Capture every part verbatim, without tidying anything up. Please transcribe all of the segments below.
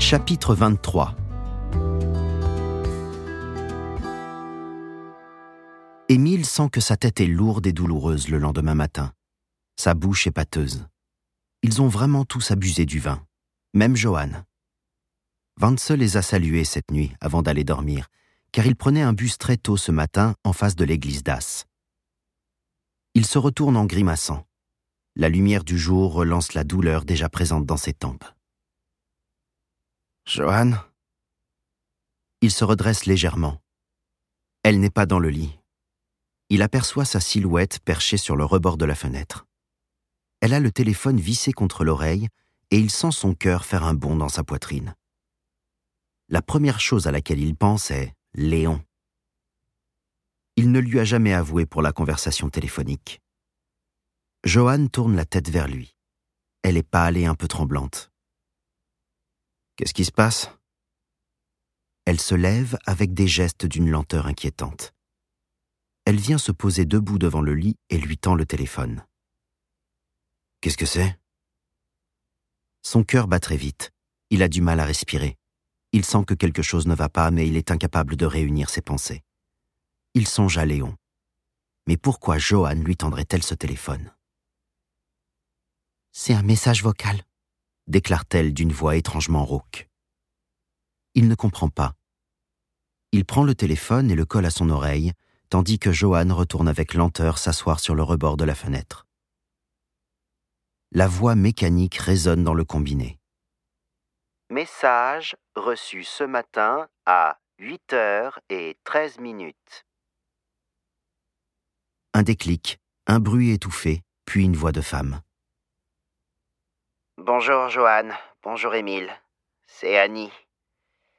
Chapitre vingt-trois. Émile sent que sa tête est lourde et douloureuse le lendemain matin. Sa bouche est pâteuse. Ils ont vraiment tous abusé du vin, même Johan. Wantze les a salués cette nuit avant d'aller dormir, car il prenait un bus très tôt ce matin en face de l'église d'As. Il se retourne en grimaçant. La lumière du jour relance la douleur déjà présente dans ses tempes. « Johan ?» Il se redresse légèrement. Elle n'est pas dans le lit. Il aperçoit sa silhouette perchée sur le rebord de la fenêtre. Elle a le téléphone vissé contre l'oreille et il sent son cœur faire un bond dans sa poitrine. La première chose à laquelle il pense est Léon. Il ne lui a jamais avoué pour la conversation téléphonique. Johan tourne la tête vers lui. Elle est pâle et un peu tremblante. « Qu'est-ce qui se passe ?» Elle se lève avec des gestes d'une lenteur inquiétante. Elle vient se poser debout devant le lit et lui tend le téléphone. « Qu'est-ce que c'est ?» Son cœur bat très vite. Il a du mal à respirer. Il sent que quelque chose ne va pas, mais il est incapable de réunir ses pensées. Il songe à Léon. Mais pourquoi Johan lui tendrait-elle ce téléphone ? « C'est un message vocal », déclare-t-elle d'une voix étrangement rauque. Il ne comprend pas. Il prend le téléphone et le colle à son oreille, tandis que Johan retourne avec lenteur s'asseoir sur le rebord de la fenêtre. La voix mécanique résonne dans le combiné. « Message reçu ce matin à huit heures treize minutes. » Un déclic, un bruit étouffé, puis une voix de femme. « Bonjour Johan, bonjour Émile, c'est Annie. Je... »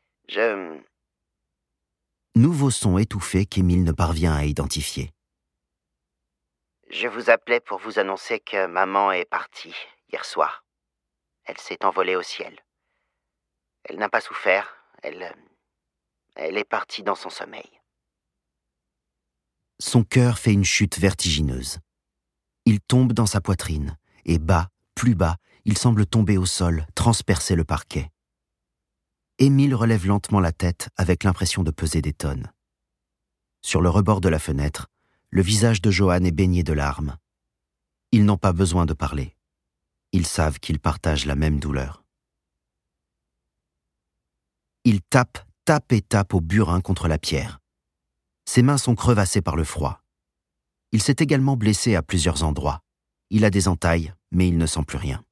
Nouveau son étouffé qu'Émile ne parvient à identifier. « Je vous appelais pour vous annoncer que maman est partie hier soir. Elle s'est envolée au ciel. Elle n'a pas souffert, elle... elle est partie dans son sommeil. » Son cœur fait une chute vertigineuse. Il tombe dans sa poitrine, et bas, plus bas, il semble tomber au sol, transpercer le parquet. Émile relève lentement la tête avec l'impression de peser des tonnes. Sur le rebord de la fenêtre, le visage de Johan est baigné de larmes. Ils n'ont pas besoin de parler. Ils savent qu'ils partagent la même douleur. Il tape, tape et tape au burin contre la pierre. Ses mains sont crevassées par le froid. Il s'est également blessé à plusieurs endroits. Il a des entailles, mais il ne sent plus rien.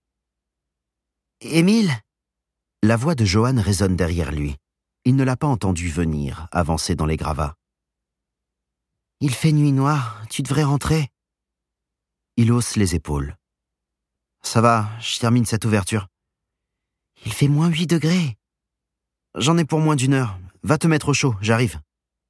« Émile ?» La voix de Johan résonne derrière lui. Il ne l'a pas entendu venir, avancer dans les gravats. « Il fait nuit noire, tu devrais rentrer. » Il hausse les épaules. « Ça va, je termine cette ouverture. »« Il fait moins huit degrés. »« J'en ai pour moins d'une heure. Va te mettre au chaud, j'arrive. »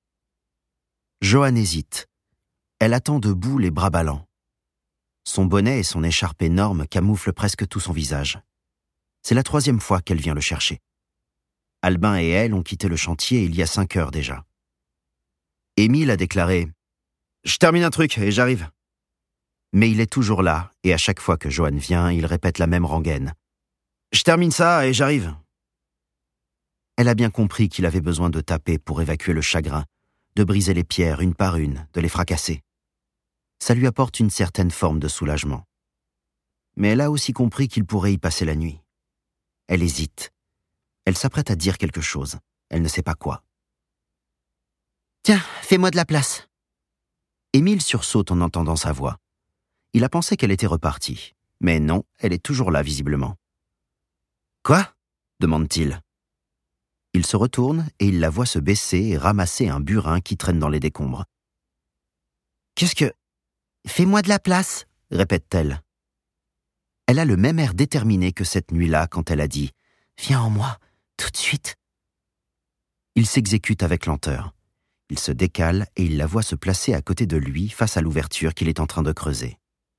Johan hésite. Elle attend debout, les bras ballants. Son bonnet et son écharpe énorme camouflent presque tout son visage. C'est la troisième fois qu'elle vient le chercher. Albin et elle ont quitté le chantier il y a cinq heures déjà. Émile a déclaré « Je termine un truc et j'arrive. » Mais il est toujours là et à chaque fois que Johan vient, il répète la même rengaine. « Je termine ça et j'arrive. » Elle a bien compris qu'il avait besoin de taper pour évacuer le chagrin, de briser les pierres une par une, de les fracasser. Ça lui apporte une certaine forme de soulagement. Mais elle a aussi compris qu'il pourrait y passer la nuit. Elle hésite. Elle s'apprête à dire quelque chose. Elle ne sait pas quoi. « Tiens, fais-moi de la place. » Émile sursaute en entendant sa voix. Il a pensé qu'elle était repartie. Mais non, elle est toujours là visiblement. « Quoi ?» demande-t-il. Il se retourne et il la voit se baisser et ramasser un burin qui traîne dans les décombres. « Qu'est-ce que... »« Fais-moi de la place !» répète-t-elle. Elle a le même air déterminé que cette nuit-là quand elle a dit « Viens en moi, tout de suite !» Il s'exécute avec lenteur. Il se décale et il la voit se placer à côté de lui face à l'ouverture qu'il est en train de creuser.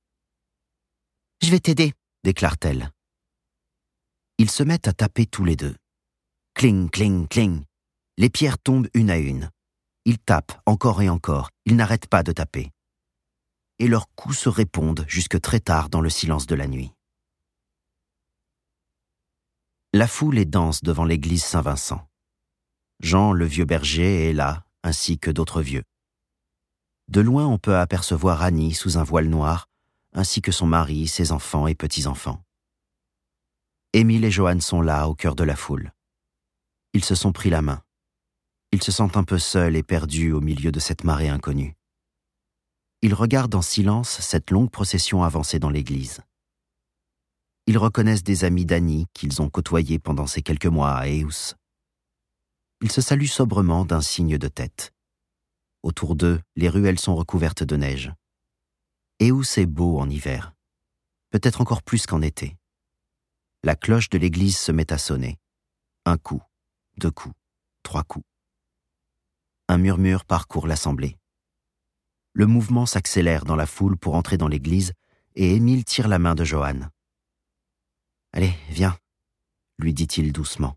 « Je vais t'aider !» déclare-t-elle. Ils se mettent à taper tous les deux. Cling, cling, cling. Les pierres tombent une à une. Ils tapent encore et encore. Ils n'arrêtent pas de taper. Et leurs coups se répondent jusque très tard dans le silence de la nuit. La foule est dense devant l'église Saint-Vincent. Jean, le vieux berger, est là, ainsi que d'autres vieux. De loin, on peut apercevoir Annie sous un voile noir, ainsi que son mari, ses enfants et petits-enfants. Émile et Johann sont là, au cœur de la foule. Ils se sont pris la main. Ils se sentent un peu seuls et perdus au milieu de cette marée inconnue. Ils regardent en silence cette longue procession avancer dans l'église. Ils reconnaissent des amis d'Annie qu'ils ont côtoyés pendant ces quelques mois à Eus. Ils se saluent sobrement d'un signe de tête. Autour d'eux, les ruelles sont recouvertes de neige. Eus est beau en hiver, peut-être encore plus qu'en été. La cloche de l'église se met à sonner. Un coup, deux coups, trois coups. Un murmure parcourt l'assemblée. Le mouvement s'accélère dans la foule pour entrer dans l'église et Émile tire la main de Johann. « Allez, viens », lui dit-il doucement.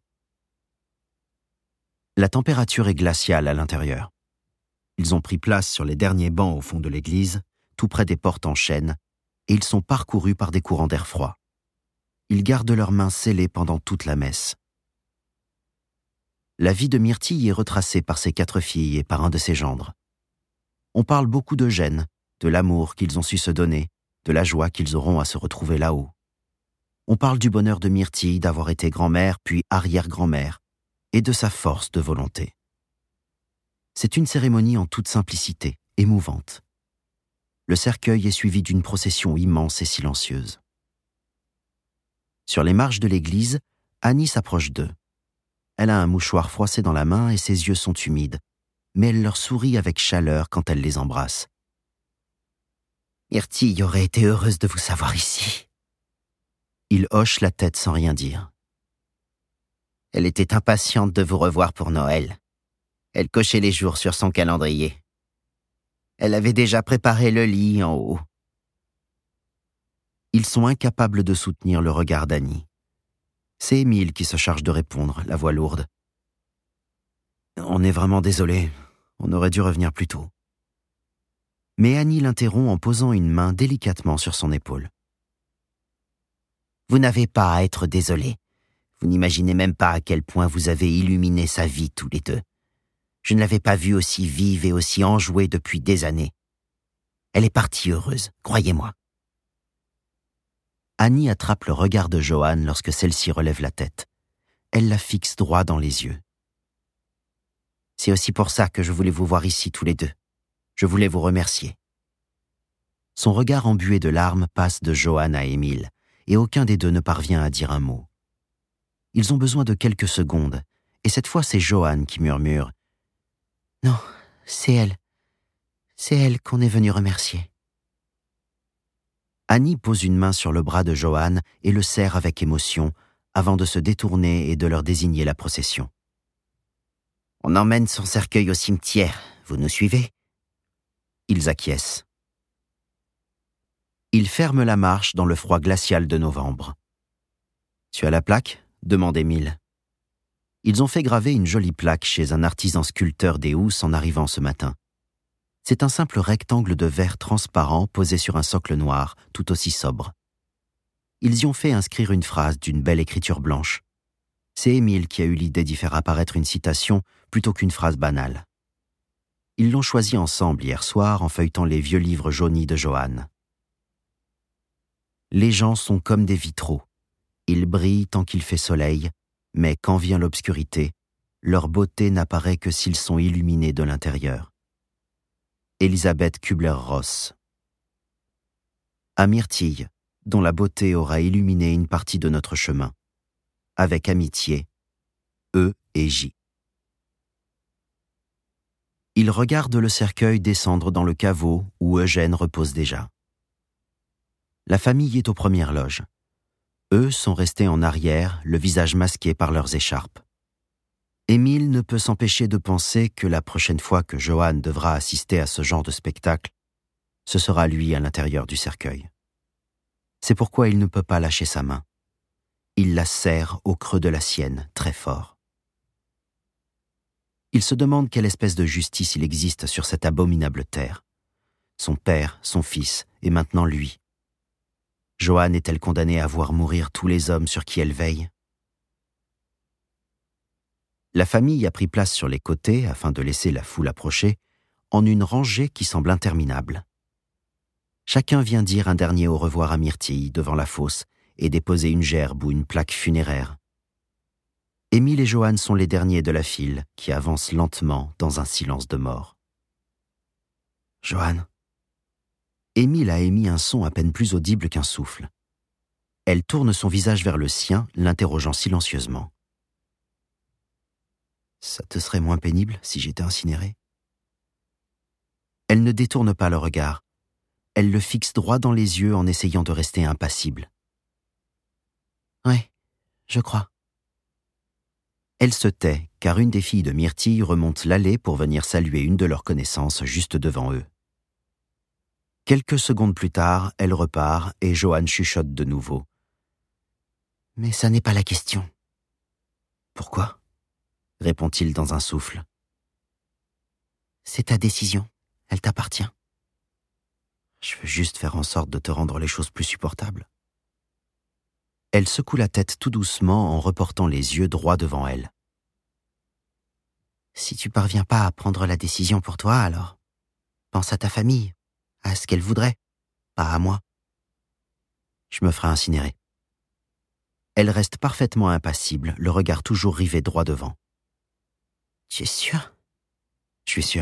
La température est glaciale à l'intérieur. Ils ont pris place sur les derniers bancs au fond de l'église, tout près des portes en chêne, et ils sont parcourus par des courants d'air froid. Ils gardent leurs mains scellées pendant toute la messe. La vie de Myrtille est retracée par ses quatre filles et par un de ses gendres. On parle beaucoup d'Eugène, de l'amour qu'ils ont su se donner, de la joie qu'ils auront à se retrouver là-haut. On parle du bonheur de Myrtille d'avoir été grand-mère puis arrière-grand-mère, et de sa force de volonté. C'est une cérémonie en toute simplicité, émouvante. Le cercueil est suivi d'une procession immense et silencieuse. Sur les marches de l'église, Annie s'approche d'eux. Elle a un mouchoir froissé dans la main et ses yeux sont humides, mais elle leur sourit avec chaleur quand elle les embrasse. « Myrtille aurait été heureuse de vous savoir ici. » Il hoche la tête sans rien dire. « Elle était impatiente de vous revoir pour Noël. Elle cochait les jours sur son calendrier. Elle avait déjà préparé le lit en haut. » Ils sont incapables de soutenir le regard d'Annie. C'est Émile qui se charge de répondre, la voix lourde. « On est vraiment désolé, on aurait dû revenir plus tôt. » Mais Annie l'interrompt en posant une main délicatement sur son épaule. « Vous n'avez pas à être désolé. Vous n'imaginez même pas à quel point vous avez illuminé sa vie tous les deux. Je ne l'avais pas vue aussi vive et aussi enjouée depuis des années. Elle est partie heureuse, croyez-moi. » Annie attrape le regard de Johann lorsque celle-ci relève la tête. Elle la fixe droit dans les yeux. « C'est aussi pour ça que je voulais vous voir ici tous les deux. Je voulais vous remercier. » Son regard embué de larmes passe de Johann à Émile, et aucun des deux ne parvient à dire un mot. Ils ont besoin de quelques secondes, et cette fois c'est Johann qui murmure. « Non, c'est elle. C'est elle qu'on est venu remercier. » Annie pose une main sur le bras de Johann et le serre avec émotion, avant de se détourner et de leur désigner la procession. « On emmène son cercueil au cimetière, vous nous suivez ?» Ils acquiescent. Ils ferment la marche dans le froid glacial de novembre. « Tu as la plaque ?» demande Émile. Ils ont fait graver une jolie plaque chez un artisan sculpteur des Housses en arrivant ce matin. C'est un simple rectangle de verre transparent posé sur un socle noir, tout aussi sobre. Ils y ont fait inscrire une phrase d'une belle écriture blanche. C'est Émile qui a eu l'idée d'y faire apparaître une citation plutôt qu'une phrase banale. Ils l'ont choisie ensemble hier soir en feuilletant les vieux livres jaunis de Johann. Les gens sont comme des vitraux. Ils brillent tant qu'il fait soleil, mais quand vient l'obscurité, leur beauté n'apparaît que s'ils sont illuminés de l'intérieur. Elisabeth Kubler-Ross. À Myrtille, dont la beauté aura illuminé une partie de notre chemin. Avec amitié, E et J. Ils regardent le cercueil descendre dans le caveau où Eugène repose déjà. La famille est aux premières loges. Eux sont restés en arrière, le visage masqué par leurs écharpes. Émile ne peut s'empêcher de penser que la prochaine fois que Johann devra assister à ce genre de spectacle, ce sera lui à l'intérieur du cercueil. C'est pourquoi il ne peut pas lâcher sa main. Il la serre au creux de la sienne, très fort. Il se demande quelle espèce de justice il existe sur cette abominable terre. Son père, son fils, et maintenant lui. Johann est-elle condamnée à voir mourir tous les hommes sur qui elle veille ? La famille a pris place sur les côtés afin de laisser la foule approcher, en une rangée qui semble interminable. Chacun vient dire un dernier au revoir à Myrtille devant la fosse et déposer une gerbe ou une plaque funéraire. Émile et Johann sont les derniers de la file qui avancent lentement dans un silence de mort. « Johann !» Émile a émis un son à peine plus audible qu'un souffle. Elle tourne son visage vers le sien, l'interrogeant silencieusement. « Ça te serait moins pénible si j'étais incinéré ?» Elle ne détourne pas le regard. Elle le fixe droit dans les yeux en essayant de rester impassible. « Oui, je crois. » Elle se tait, car une des filles de Myrtille remonte l'allée pour venir saluer une de leurs connaissances juste devant eux. Quelques secondes plus tard, elle repart et Johann chuchote de nouveau. « Mais ça n'est pas la question. »« Pourquoi ?» répond-il dans un souffle. « C'est ta décision, elle t'appartient. Je veux juste faire en sorte de te rendre les choses plus supportables. » Elle secoue la tête tout doucement en reportant les yeux droit devant elle. « Si tu parviens pas à prendre la décision pour toi, alors pense à ta famille, à ce qu'elle voudrait, pas à moi. Je me ferai incinérer. » Elle reste parfaitement impassible, le regard toujours rivé droit devant. « Tu es sûr ?»« Je suis sûr. »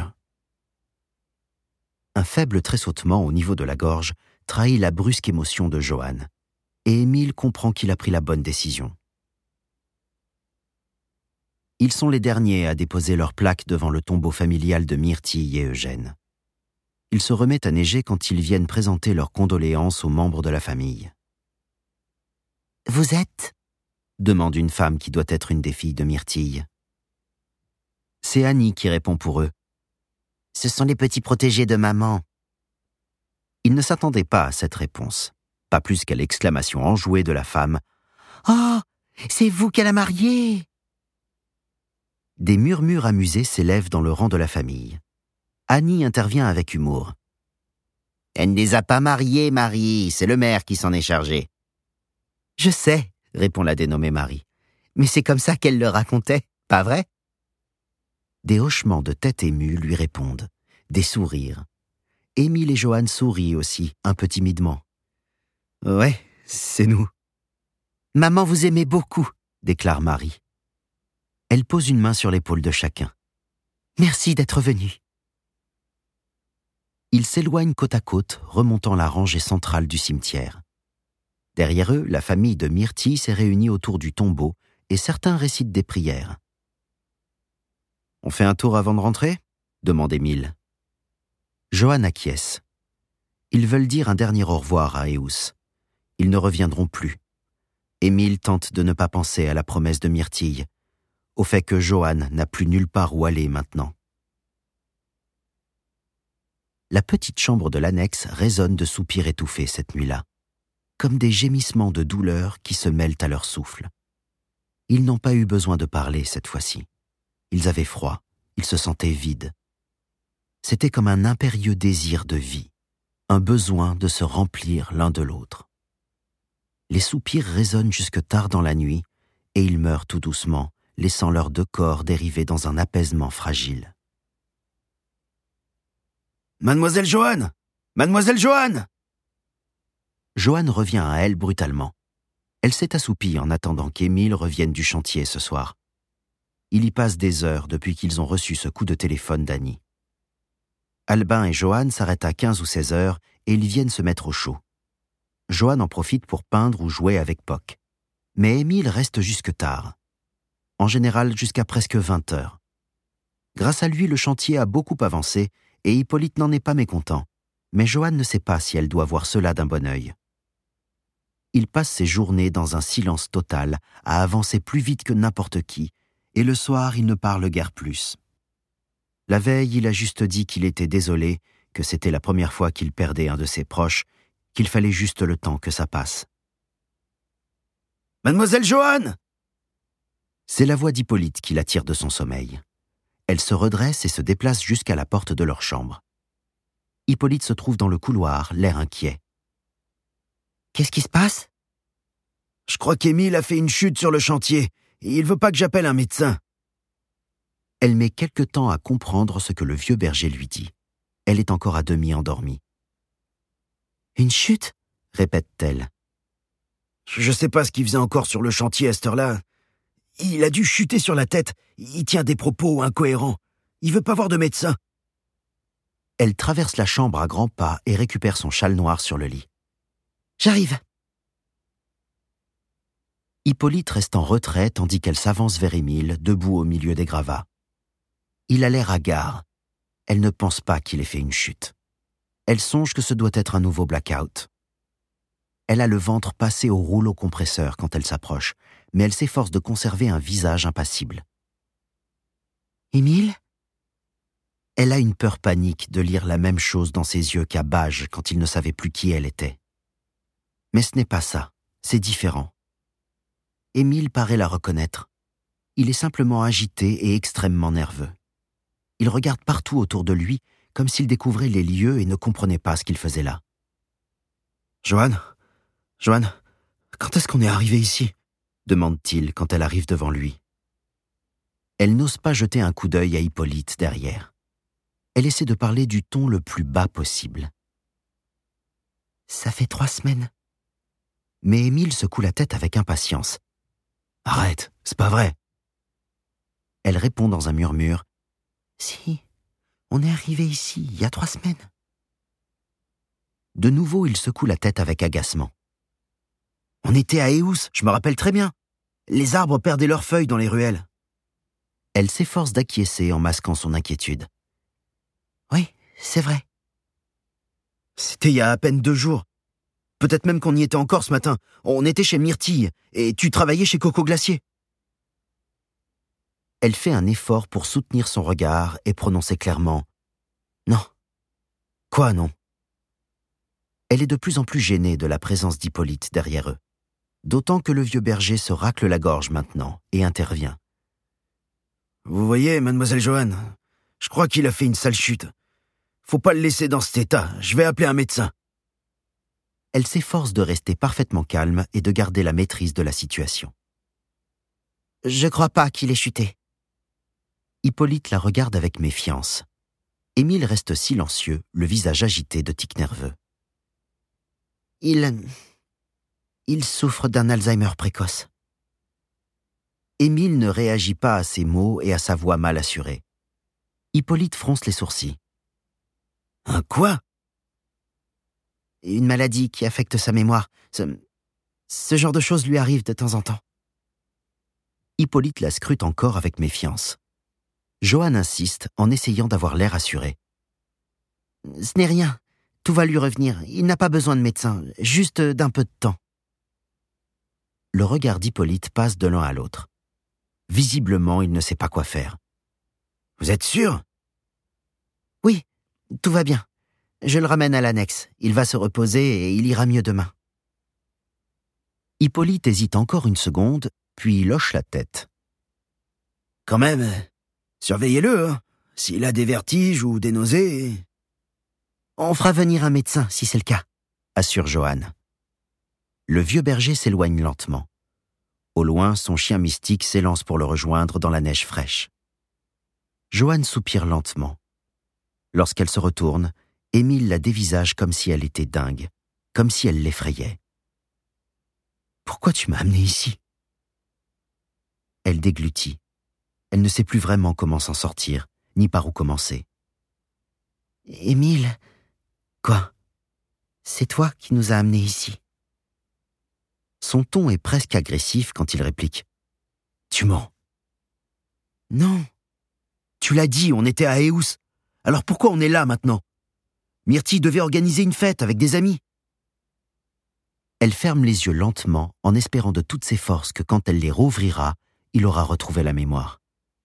Un faible tressautement au niveau de la gorge trahit la brusque émotion de Johann, et Émile comprend qu'il a pris la bonne décision. Ils sont les derniers à déposer leur plaque devant le tombeau familial de Myrtille et Eugène. Il se remet à neiger quand ils viennent présenter leurs condoléances aux membres de la famille. « Vous êtes ?» demande une femme qui doit être une des filles de Myrtille. C'est Annie qui répond pour eux. « Ce sont les petits protégés de maman. » Ils ne s'attendaient pas à cette réponse, pas plus qu'à l'exclamation enjouée de la femme. « Oh, c'est vous qu'elle a marié !» Des murmures amusés s'élèvent dans le rang de la famille. Annie intervient avec humour. « Elle ne les a pas mariés, Marie, c'est le maire qui s'en est chargé. »« Je sais, » répond la dénommée Marie, « mais c'est comme ça qu'elle le racontait, pas vrai ?» Des hochements de tête émus lui répondent, des sourires. Émile et Johann sourient aussi, un peu timidement. « Ouais, c'est nous. »« Maman vous aimait beaucoup, » déclare Marie. Elle pose une main sur l'épaule de chacun. « Merci d'être venu. » Ils s'éloignent côte à côte, remontant la rangée centrale du cimetière. Derrière eux, la famille de Myrtille s'est réunie autour du tombeau et certains récitent des prières. « On fait un tour avant de rentrer ?» demande Émile. Johann acquiesce. Ils veulent dire un dernier au revoir à Eus. Ils ne reviendront plus. Émile tente de ne pas penser à la promesse de Myrtille, au fait que Johann n'a plus nulle part où aller maintenant. La petite chambre de l'annexe résonne de soupirs étouffés cette nuit-là, comme des gémissements de douleur qui se mêlent à leur souffle. Ils n'ont pas eu besoin de parler cette fois-ci. Ils avaient froid, ils se sentaient vides. C'était comme un impérieux désir de vie, un besoin de se remplir l'un de l'autre. Les soupirs résonnent jusque tard dans la nuit, et ils meurent tout doucement, laissant leurs deux corps dériver dans un apaisement fragile. « Mademoiselle Johann ! Mademoiselle Johann !» Johann revient à elle brutalement. Elle s'est assoupie en attendant qu'Émile revienne du chantier ce soir. Il y passe des heures depuis qu'ils ont reçu ce coup de téléphone d'Annie. Albin et Johann s'arrêtent à quinze ou seize heures et ils viennent se mettre au chaud. Johann en profite pour peindre ou jouer avec Poc. Mais Émile reste jusque tard. En général jusqu'à presque vingt heures. Grâce à lui, le chantier a beaucoup avancé et Hippolyte n'en est pas mécontent. Mais Johann ne sait pas si elle doit voir cela d'un bon œil. Il passe ses journées dans un silence total, à avancer plus vite que n'importe qui, et le soir, il ne parle guère plus. La veille, il a juste dit qu'il était désolé, que c'était la première fois qu'il perdait un de ses proches, qu'il fallait juste le temps que ça passe. « Mademoiselle Johann !» C'est la voix d'Hippolyte qui l'attire de son sommeil. Elle se redresse et se déplace jusqu'à la porte de leur chambre. Hippolyte se trouve dans le couloir, l'air inquiet. « Qu'est-ce qui se passe ?»« Je crois qu'Émile a fait une chute sur le chantier, et il veut pas que j'appelle un médecin. » Elle met quelque temps à comprendre ce que le vieux berger lui dit. Elle est encore à demi endormie. « Une chute ?» répète-t-elle. « Je sais pas ce qu'il faisait encore sur le chantier à cette heure-là. Il a dû chuter sur la tête. Il tient des propos incohérents. Il veut pas voir de médecin. » Elle traverse la chambre à grands pas et récupère son châle noir sur le lit. « J'arrive !» Hippolyte reste en retrait tandis qu'elle s'avance vers Émile, debout au milieu des gravats. Il a l'air hagard. Elle ne pense pas qu'il ait fait une chute. Elle songe que ce doit être un nouveau blackout. Elle a le ventre passé au rouleau compresseur quand elle s'approche, mais elle s'efforce de conserver un visage impassible. « Émile ?» Elle a une peur panique de lire la même chose dans ses yeux qu'à Bage quand il ne savait plus qui elle était. Mais ce n'est pas ça, c'est différent. Émile paraît la reconnaître. Il est simplement agité et extrêmement nerveux. Il regarde partout autour de lui comme s'il découvrait les lieux et ne comprenait pas ce qu'il faisait là. « Joanne, Joanne, quand est-ce qu'on est arrivé ici ?» demande-t-il quand elle arrive devant lui. Elle n'ose pas jeter un coup d'œil à Hippolyte derrière. Elle essaie de parler du ton le plus bas possible. « Ça fait trois semaines. » Mais Émile secoue la tête avec impatience. « Arrête, c'est pas vrai. » Elle répond dans un murmure. « Si, on est arrivé ici il y a trois semaines. » De nouveau, il secoue la tête avec agacement. « On était à Eous, je me rappelle très bien. Les arbres perdaient leurs feuilles dans les ruelles. » Elle s'efforce d'acquiescer en masquant son inquiétude. « Oui, c'est vrai. » « C'était il y a à peine deux jours. Peut-être même qu'on y était encore ce matin. On était chez Myrtille, et tu travaillais chez Coco Glacier. » Elle fait un effort pour soutenir son regard et prononcer clairement « Non. » « Quoi, non ?» Elle est de plus en plus gênée de la présence d'Hippolyte derrière eux. D'autant que le vieux berger se racle la gorge maintenant et intervient. « Vous voyez, mademoiselle Joanne, je crois qu'il a fait une sale chute. Faut pas le laisser dans cet état, je vais appeler un médecin. » Elle s'efforce de rester parfaitement calme et de garder la maîtrise de la situation. « Je crois pas qu'il ait chuté. » Hippolyte la regarde avec méfiance. Émile reste silencieux, le visage agité de tics nerveux. « Il... il souffre d'un Alzheimer précoce. » Émile ne réagit pas à ses mots et à sa voix mal assurée. Hippolyte fronce les sourcils. « Un quoi ?» Une maladie qui affecte sa mémoire. Ce, ce genre de choses lui arrive de temps en temps. Hippolyte la scrute encore avec méfiance. Joanne insiste en essayant d'avoir l'air assuré. « Ce n'est rien. Tout va lui revenir. Il n'a pas besoin de médecin. Juste d'un peu de temps. » Le regard d'Hippolyte passe de l'un à l'autre. Visiblement, il ne sait pas quoi faire. « Vous êtes sûr ?»« Oui, tout va bien. Je le ramène à l'annexe. Il va se reposer et il ira mieux demain. » Hippolyte hésite encore une seconde, puis il hoche la tête. « Quand même, surveillez-le, hein. S'il a des vertiges ou des nausées... » « On fera venir un médecin, si c'est le cas, » assure Joanne. Le vieux berger s'éloigne lentement. Au loin, son chien mystique s'élance pour le rejoindre dans la neige fraîche. Joanne soupire lentement. Lorsqu'elle se retourne, Émile la dévisage comme si elle était dingue, comme si elle l'effrayait. « Pourquoi tu m'as amené ici ?» Elle déglutit. Elle ne sait plus vraiment comment s'en sortir, ni par où commencer. « Émile... » « Quoi ? C'est toi qui nous as amenés ici. » Son ton est presque agressif quand il réplique. « Tu mens. »« Non. »« Tu l'as dit, on était à Eous. Alors pourquoi on est là maintenant ? Myrtille devait organiser une fête avec des amis. » Elle ferme les yeux lentement en espérant de toutes ses forces que quand elle les rouvrira, il aura retrouvé la mémoire.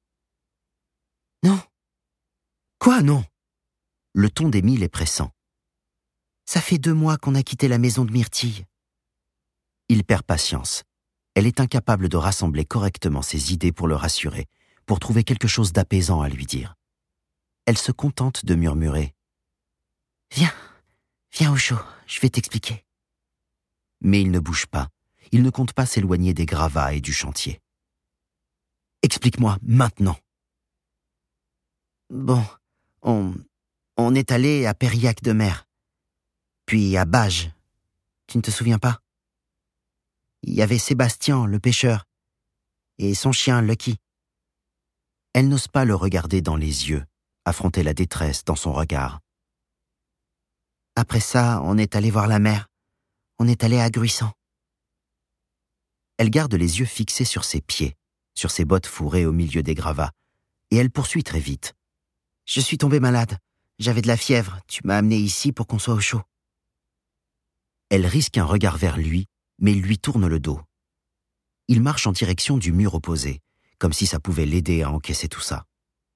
« Non. »« Quoi, non ?» Le ton d'Émile est pressant. Ça fait deux mois qu'on a quitté la maison de Myrtille. Il perd patience. Elle est incapable de rassembler correctement ses idées pour le rassurer, pour trouver quelque chose d'apaisant à lui dire. Elle se contente de murmurer. « Viens, viens au chaud, je vais t'expliquer. » Mais il ne bouge pas. Il ne compte pas s'éloigner des gravats et du chantier. « Explique-moi maintenant. » Bon, on, on est allé à Périac-de-Mer, puis à Bages. Tu ne te souviens pas? Il y avait Sébastien, le pêcheur, et son chien Lucky. Elle n'ose pas le regarder dans les yeux, affronter la détresse dans son regard. Après ça, on est allé voir la mer. On est allé à Gruissant. Elle garde les yeux fixés sur ses pieds, sur ses bottes fourrées au milieu des gravats, et elle poursuit très vite. Je suis tombée malade. J'avais de la fièvre. Tu m'as amenée ici pour qu'on soit au chaud. Elle risque un regard vers lui, mais il lui tourne le dos. Il marche en direction du mur opposé, comme si ça pouvait l'aider à encaisser tout ça.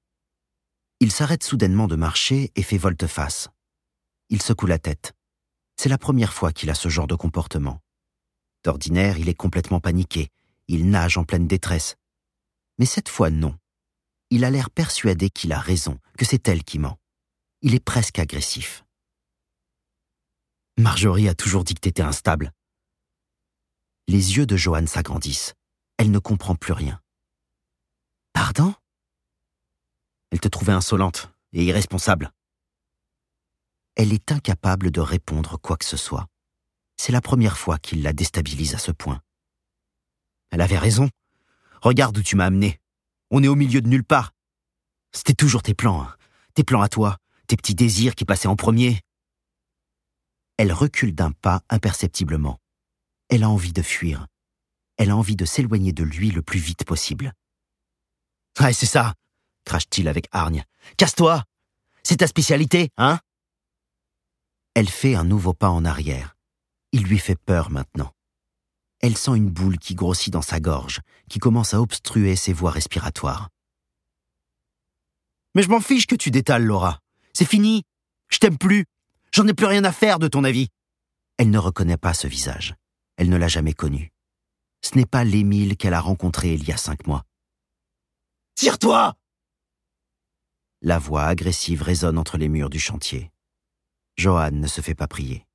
Il s'arrête soudainement de marcher et fait volte-face. Il secoue la tête. C'est la première fois qu'il a ce genre de comportement. D'ordinaire, il est complètement paniqué. Il nage en pleine détresse. Mais cette fois, non. Il a l'air persuadé qu'il a raison, que c'est elle qui ment. Il est presque agressif. Marjorie a toujours dit que t'étais instable. Les yeux de Joanne s'agrandissent. Elle ne comprend plus rien. Pardon? Elle te trouvait insolente et irresponsable. Elle est incapable de répondre quoi que ce soit. C'est la première fois qu'il la déstabilise à ce point. Elle avait raison. Regarde où tu m'as amené. On est au milieu de nulle part. C'était toujours tes plans, hein. Tes plans à toi, tes petits désirs qui passaient en premier. Elle recule d'un pas imperceptiblement. Elle a envie de fuir. Elle a envie de s'éloigner de lui le plus vite possible. « Ah, c'est ça !» crache-t-il avec hargne. « Casse-toi! C'est ta spécialité, hein ?» Elle fait un nouveau pas en arrière. Il lui fait peur maintenant. Elle sent une boule qui grossit dans sa gorge, qui commence à obstruer ses voies respiratoires. « Mais je m'en fiche que tu détales, Laura. C'est fini. Je t'aime plus. J'en ai plus rien à faire de ton avis. » Elle ne reconnaît pas ce visage. Elle ne l'a jamais connu. Ce n'est pas l'Émile qu'elle a rencontré il y a cinq mois. « Tire-toi !» La voix agressive résonne entre les murs du chantier. Joanne ne se fait pas prier.